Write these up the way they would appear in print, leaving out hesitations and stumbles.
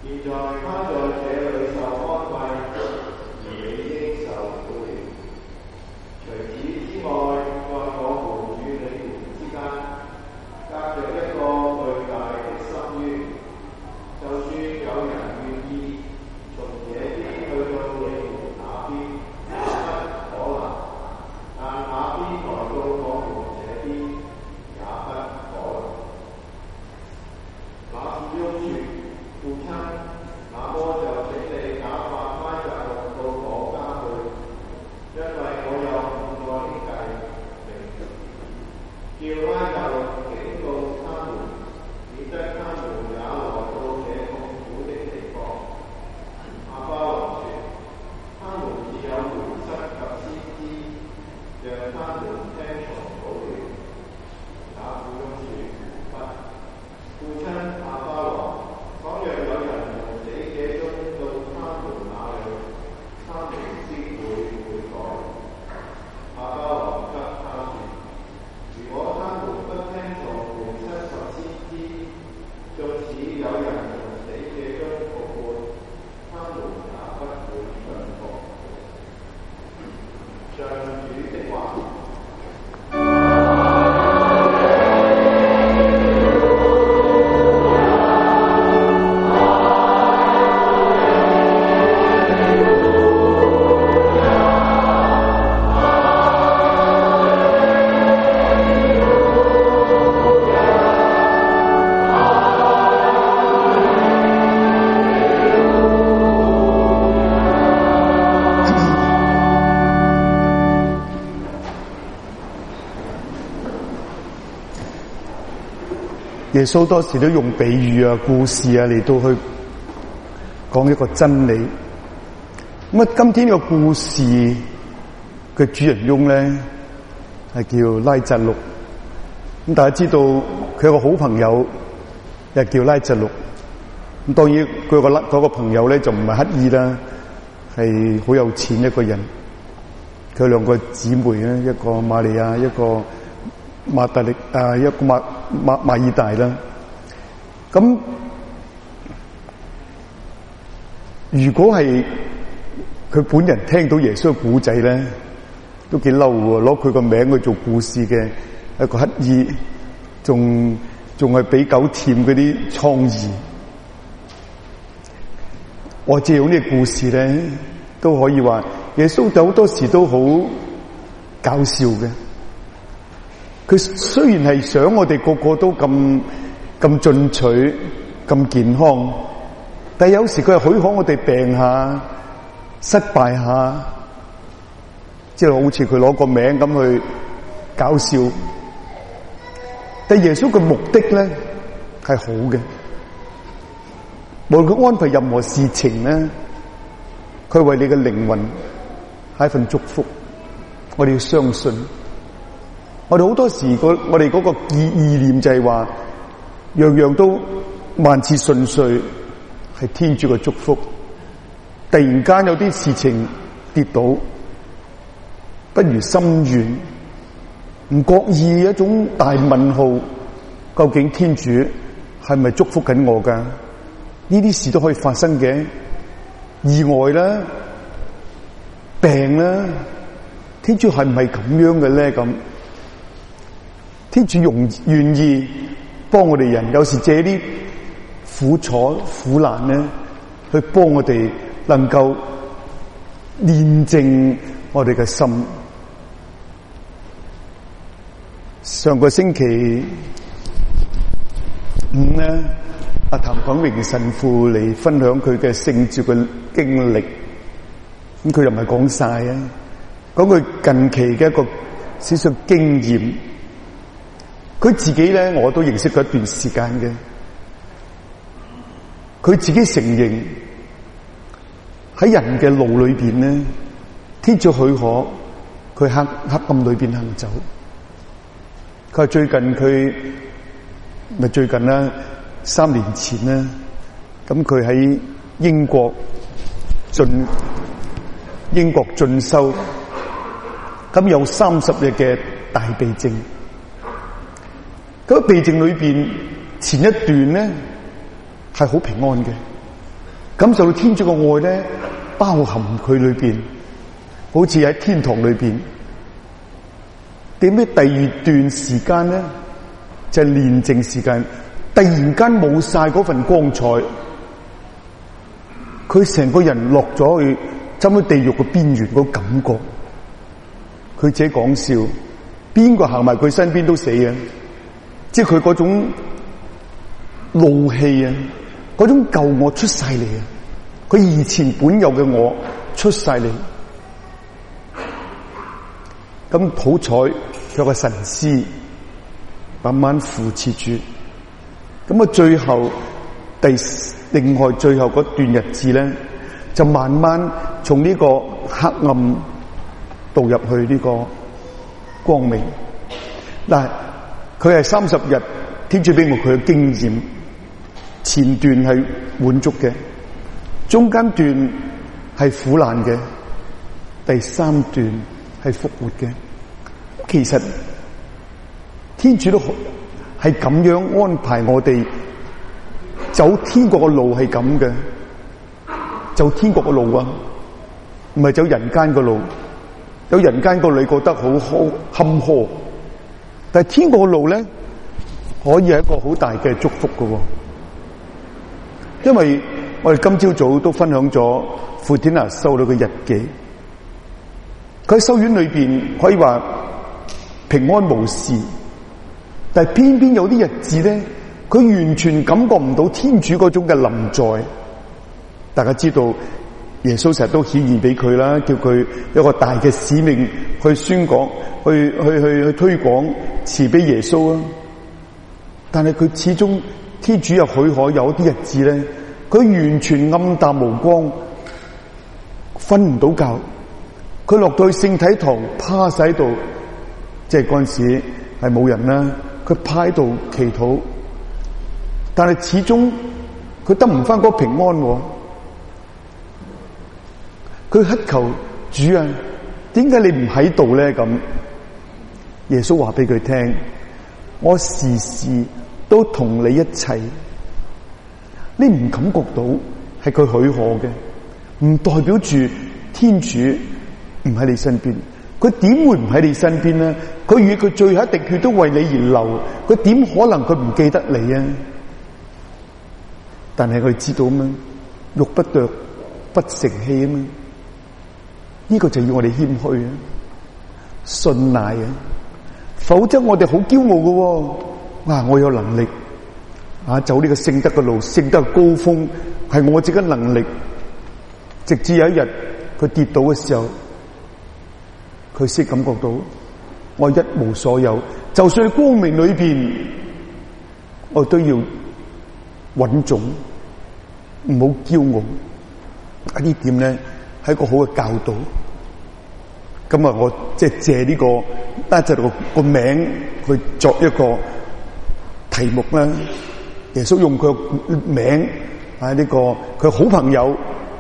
耶穌多時都用比喻啊、故事啊嚟到去講一個真理。咁啊，今天呢個故事嘅主人翁咧係叫拉匝祿。咁大家知道佢有個好朋友又叫拉匝祿。咁當然佢嗰個朋友咧就唔係乞兒啦，係好有錢一個人。佢兩個姊妹咧，一個瑪利亞，一個馬大力啊，一個馬爾大啦。咁如果係佢本人聽到耶穌嘅故仔咧，都幾嬲喎，攞佢個名去做故事嘅一個乞兒，仲係俾狗舔嗰啲瘡痍。我借用呢個故事咧，都可以話耶穌有好多時都好搞笑嘅。佢雖然係想我哋個個都咁進取、咁健康，但係有時佢係許可我哋病下、失敗下，即係好似佢攞個名咁去搞笑。但耶穌嘅目的咧係好嘅，無論佢安排任何事情咧，佢為你嘅靈魂係一份祝福。我哋要相信。我哋好多時我哋嗰個意念就係話，樣樣都萬事順遂，係天主嘅祝福。突然間有啲事情跌倒，不如心願，唔覺意一種大問號，究竟天主係咪祝福緊我噶？呢啲事都可以發生嘅，意外啦、病啦，天主係唔係咁樣嘅咧？咁天主願意幫我哋人，有時借啲苦楚苦難咧，去幫我哋能夠煉淨我哋嘅心。上個星期五咧，阿譚廣榮神父嚟分享佢嘅聖召嘅經歷，咁佢又唔係講晒啊，講佢近期嘅一個少少經驗。佢自己咧，我都認識咗一段時間嘅。佢自己承認喺人嘅路裏邊咧，天主許可佢黑暗裏邊行走。佢話最近啦，3年前啦，咁佢喺英國進修，咁有30日嘅大避靜。嗰個避靜裏邊前一段咧係好平安嘅， 感受到天主嘅愛咧，包含佢裏邊，好似喺天堂裏邊。點解第二段時間咧，就係煉淨時間，突然間冇晒嗰份光彩，佢成個人落咗去差唔多地獄嘅邊緣嗰感覺。佢自己講笑，邊個行埋佢身邊都死啊！即係佢嗰種怒氣啊，嗰種舊我出晒嚟啊！佢以前本有嘅我出晒嚟。咁好彩有個神師慢慢扶持住，咁啊最後另外最後嗰段日子咧，就慢慢從呢個黑暗導入去呢個光明。嗱，佢係30日，天主俾我佢嘅經驗，前段係滿足嘅，中間段係苦難嘅，第3段係復活嘅。其實天主都係咁樣安排我哋走天國嘅路，係咁嘅，走天國嘅路啊，唔係走人間嘅路。有人間個你覺得好坎坷，但係天國嘅路咧，可以係一個好大嘅祝福嘅。因為我哋今朝早都分享咗傅天娜修女嘅日記，佢喺修院裏邊可以話平安無事，但係偏偏有啲日子咧，佢完全感覺唔到天主嗰種嘅臨在。大家知道耶穌成日都顯現俾佢啦，叫佢有個大嘅使命去宣講，去推廣慈悲耶穌啊。但係佢始終天主又許可有啲日子咧，佢完全暗淡無光，瞓唔到覺。佢落到去聖體堂趴晒喺度，即係嗰陣時係冇人啦，佢趴喺度祈禱，但係始終佢得唔翻嗰個平安喎。佢乞求主啊，點解你唔喺度咧？咁耶穌話俾佢聽，我時時都同你一齊。你唔感覺到係佢許可嘅，唔代表住天主唔喺你身邊。佢點會唔喺你身邊呢？佢與佢最後一滴血都為你而流，佢點可能佢唔記得你啊？但係佢知道咩？玉不琢不成器啊嘛。呢個就要我哋謙虛啊，信賴啊，否則我哋好驕傲嘅。哇！我有能力啊，走呢個聖德嘅路，聖德高峰係我自己能力。直至有一日佢跌倒嘅時候，佢先感覺到我一無所有。就算喺光明裏邊，我都要穩重，唔好驕傲。呢點咧係一個好嘅教導。咁啊，我即係借呢個拉匝祿個名去作一個題目啦。耶穌用佢個名啊，呢個佢好朋友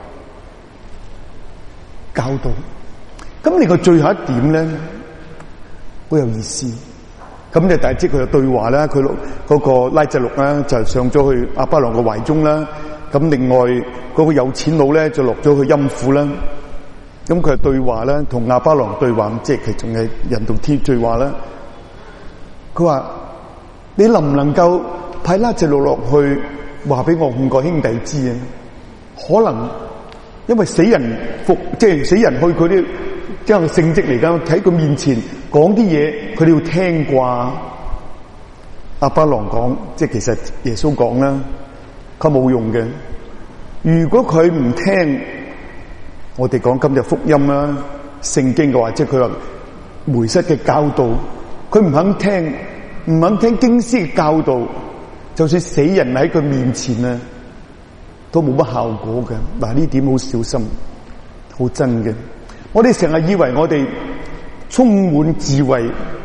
教導。咁你個最後一點咧，好有意思。咁你大即佢嘅對話啦，佢嗰個拉匝祿啦就上咗去亞巴郎嘅懷中啦。咁另外嗰個有錢佬咧就落咗去陰府啦。咁佢係對話啦，同亞巴郎對話，即係佢仲係人同天對話啦。佢話：你能唔能夠派拉匝祿落去話俾我5個兄弟知啊？可能因為死人即係死人去佢啲即係聖職嚟㗎，喺佢面前講啲嘢，佢哋要聽啩。亞巴郎講，即係其實耶穌講啦，佢冇用嘅。如果佢唔聽，我哋講今日福音啦、聖經嘅話，即係佢話梅瑟嘅教導，佢唔肯聽，唔肯聽經師嘅教導，就算死人喺佢面前啊，都冇乜效果嘅。嗱，呢點好小心，好真嘅。我哋成日以為我哋充滿智慧，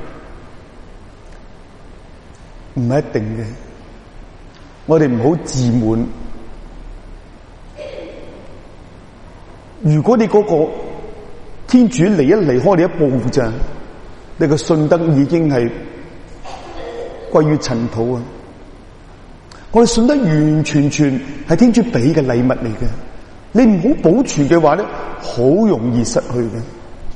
唔係一定嘅。我哋唔好自滿。如果你嗰個天主離開你一步咋，你個信德已經係歸於塵土啊！ 我哋信得完完全全係天主俾嘅禮物嚟嘅。你唔好保存嘅話咧，好容易失去嘅。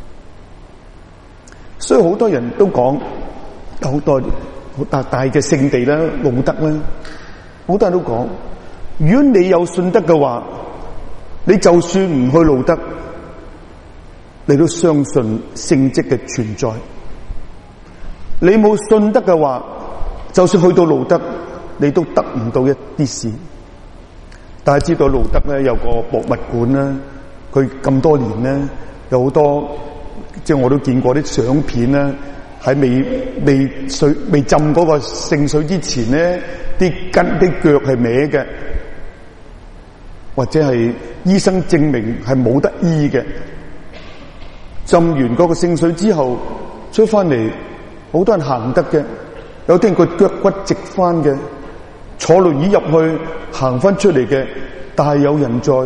所以好多人都講，有好多好大嘅聖地啦、路德啦，好多人都講，如果你有信德嘅話，你就算唔去路德，你都相信聖蹟嘅存在。你冇信德嘅話，就算去到路德，你都得唔到一啲事。大家知道路德咧有個博物館啦，佢咁多年咧有好多，即係我都見過啲相片啦，喺未浸嗰個聖水之前咧，啲筋啲腳係歪嘅，或者係醫生證明係冇得醫嘅。浸完嗰個聖水之後出翻嚟，好多人行得嘅，有啲人個腳骨直翻嘅，坐輪椅入去行翻出嚟嘅，大有人在。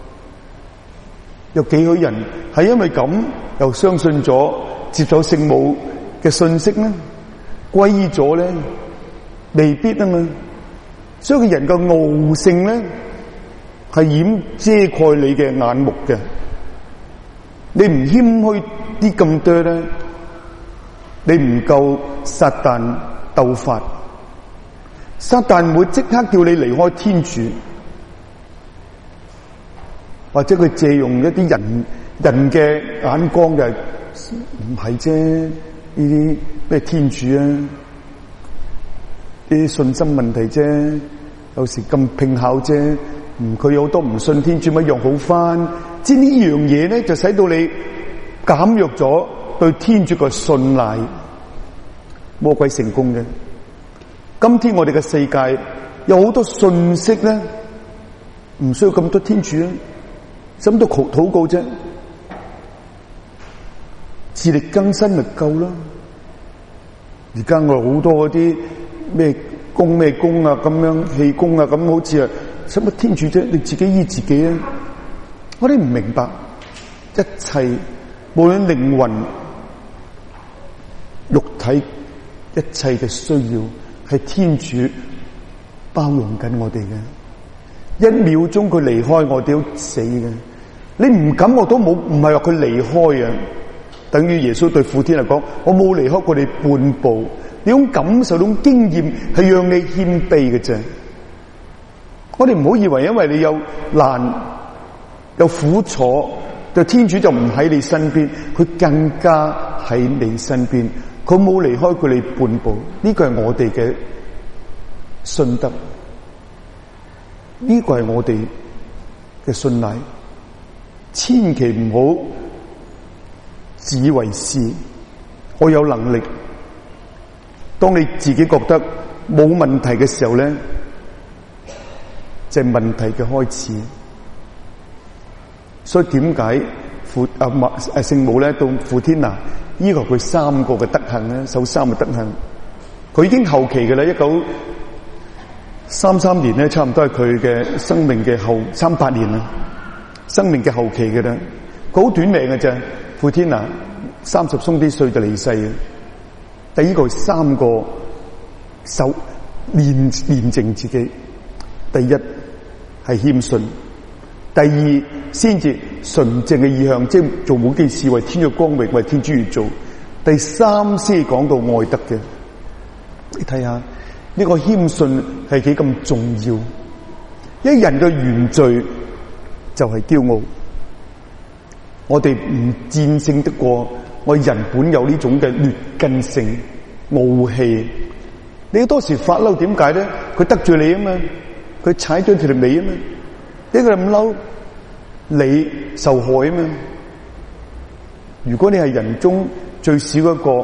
有幾許人係因為咁又相信咗接受聖母嘅信息咧，皈依咗咧，未必啊嘛。所以個人嘅傲性咧係掩遮蓋你嘅眼目嘅。你唔謙虛啲咁多咧，你唔夠撒旦鬥法。撒旦唔會即刻叫你離開天主，或者佢借用一啲人嘅眼光嘅，唔係啫。呢啲咩天主啊？呢啲信心問題啫，有時咁拼巧啫。佢有好多唔信天主咪一樣好翻。即係呢樣嘢咧，就使到你減弱咗對天主嘅信賴。魔鬼成功嘅。今天我哋嘅世界有好多信息咧，唔需要咁多天主啊，使乜都禱告啫，自力更生咪夠啦。而家我好多嗰啲咩功啊，咁樣氣功啊，咁好似啊，使乜天主啫？你自己醫自己啊！我哋唔明白，一切無論靈魂、肉體，一切嘅需要係天主包容緊我哋嘅。一秒鐘佢離開我哋都死嘅，你唔感覺到冇？唔係話佢離開啊，等於耶穌對父天嚟講，我冇離開過你半步。呢種感受、呢種經驗係讓你謙卑嘅啫。我哋唔好以為因為你有難有苦楚，就天主就唔喺你身邊，佢更加喺你身邊，佢冇離開過你半步。呢個係我哋嘅信德，呢個係我哋嘅信賴。千祈唔好自以為是，我有能力。當你自己覺得冇問題嘅時候咧，就係問題嘅開始。所以點解聖母咧到傅天娜要求佢3個嘅德行咧，守3個德行？佢已經後期嘅啦，1933年咧，差唔多係佢嘅生命嘅後38年啦，生命嘅後期嘅啦。佢好短命嘅啫，傅天娜30鬆啲歲就離世嘅。第一個3個練淨自己，第一係謙遜，第二先至純正嘅意向，即係做每件事為天主光榮，為天主而做。第3先講到愛德嘅。你睇下呢個謙遜係幾咁重要，因為人嘅原罪就係驕傲，我哋唔戰勝得過我人本有呢種嘅劣根性、傲氣。你多時發嬲，點解咧？佢得罪你啊嘛，佢踩咗條尾啊嘛，呢個咁嬲，你受害啊嘛。如果你係人中最少一個，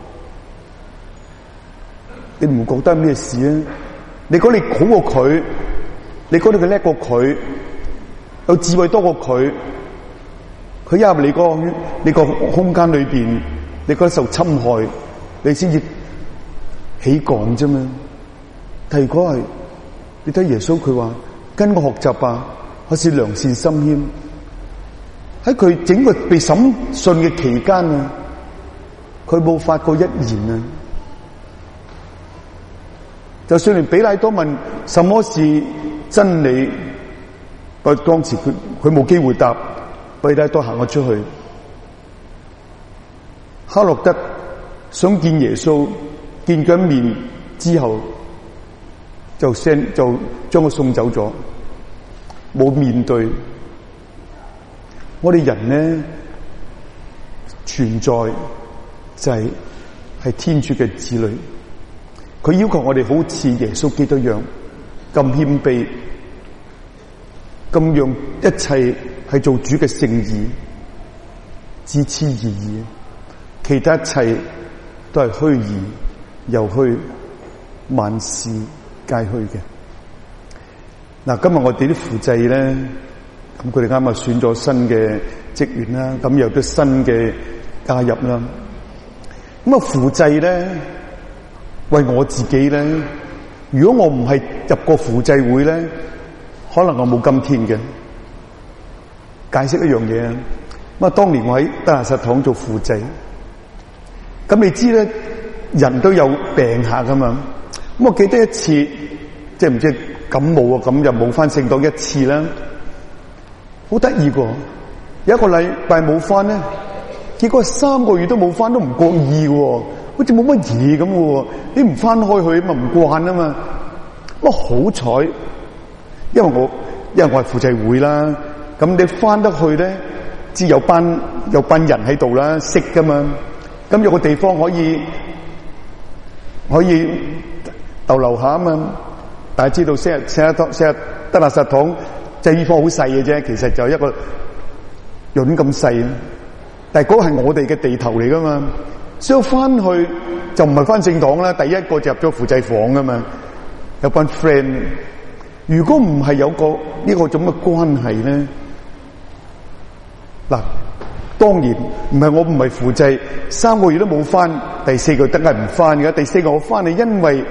你唔覺得咩事啊？你講你好過佢，你講你叻過佢，有智慧多過佢，佢入你個空間裏邊，你覺得受侵害，你先至起講啫嘛。但如果係你睇耶穌，佢話跟我學習吧，我是良善心謙。喺佢整個被審訊嘅期間啊，佢冇發過一言啊， 就算連彼拉多問什麼是真理，當時佢冇機會答，彼拉多行咗出去。哈洛德想見耶穌，見佢一面之後就將佢送走咗，冇面對。我哋人呢，存在就係天主嘅子女，佢要求我哋好似耶穌基督一樣咁謙卑，咁讓一切係做主嘅聖意，只此而已，其他一切都係虛擬，又虛，萬事皆虛嘅。嗱，今日我哋啲輔祭咧，咁佢哋啱啱選咗新嘅職員啦，咁有啲新嘅加入啦。咁啊，輔祭咧，為我自己咧，如果我唔係入過輔祭會咧，可能我冇今天嘅。解釋一樣嘢啊，咁啊，當年我喺德蘭實堂做輔祭，咁你知咧，人都有病下噶嘛。咁我記得一次，即係唔知感冒啊，咁就冇翻聖堂一次啦。好得意喎，有一個禮拜冇翻咧，結果3個月都冇翻，都唔覺意喎，好似冇乜嘢咁喎。你唔翻開去咪唔慣啊嘛。咁好彩，因為我係輔祭會啦，咁你翻得去咧，知有班人喺度啦，識噶嘛。咁有個地方可以逗留下啊嘛。大家知道成日德蘭實堂祭衣房好細嘅啫，其實就一個院咁細，但係嗰個係我哋嘅地頭嚟噶嘛，所以翻去就唔係翻聖堂啦，第一個就入咗輔祭房噶嘛，有班 friend。如果唔係有個呢個咁嘅關係咧，嗱，當然我唔係輔祭，3個月都冇翻，第4個梗係唔翻嘅，第4個我翻嚟，因為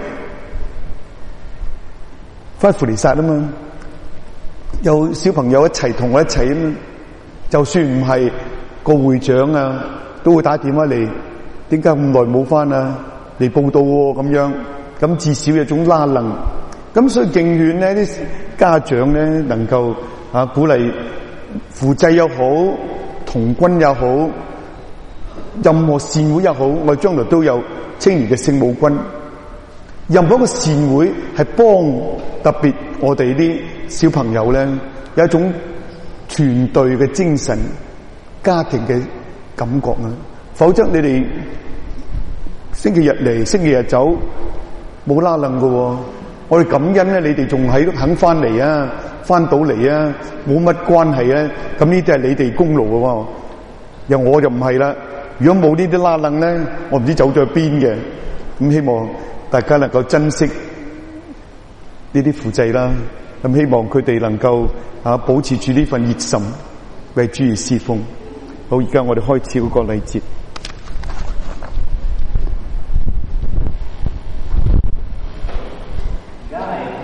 翻輔彌撒啊嘛，有小朋友一齊同我一齊啊嘛，就算唔係個會長啊，都會打電話嚟，點解咁耐冇翻啊？嚟報道喎咁樣，咁至少有種拉楞，咁所以敬勸呢啲家長咧能夠鼓勵輔祭又好，童軍又好，任何善會又好，我哋將來都有青年嘅聖母軍。任何一個善會係幫特別我哋啲小朋友咧，有一種團隊嘅精神、家庭嘅感覺啊！否則你哋星期日嚟、星期日走，冇拉楞㗎喎。我哋感恩咧，你哋仲肯翻嚟啊，翻到嚟啊，冇乜關係啊。咁呢啲係你哋功勞㗎喎。又我就唔係啦。如果冇呢啲拉楞咧，我唔知走咗去邊嘅。咁希望大家能夠珍惜呢啲輔祭啦，咁希望佢哋能夠保持住呢份熱心，為主而侍奉。好，而家我哋開始嗰個禮節。